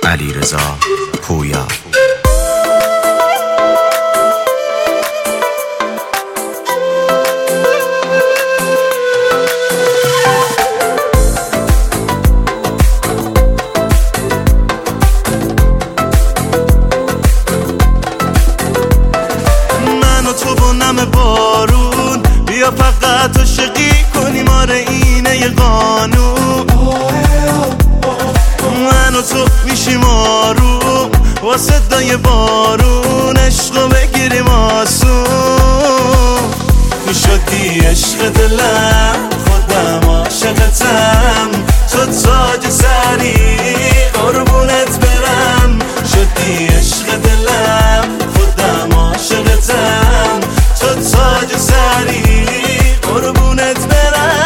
علیرضا پویا. من و تو با نم بارون بیا فقط عاشقی کنیم، آره اینه یه قانون. من و تو میشیم آروم با صدای بارون، عشقو بگیریم آسون. تو شدی عشق دلم، خودم عاشقتم، تو تاج سری قربونت برم. شدی عشق دلم، خودم عاشقتم، تو تاج سری قربونت برم.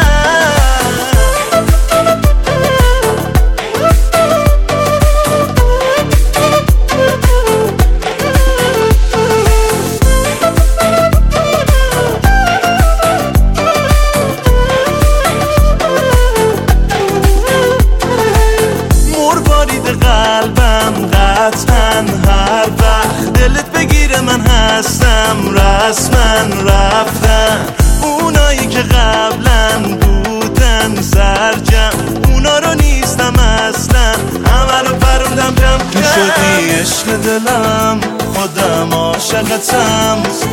قلبم قطعا هر وقت دلت بگیره من هستم، رسما رفتن اونایی که قبلا بودن سرجم، اونا رو نیستم اصلا، همه رو پروندم کم کم. شدی عشق دلم، خودم عاشقتم،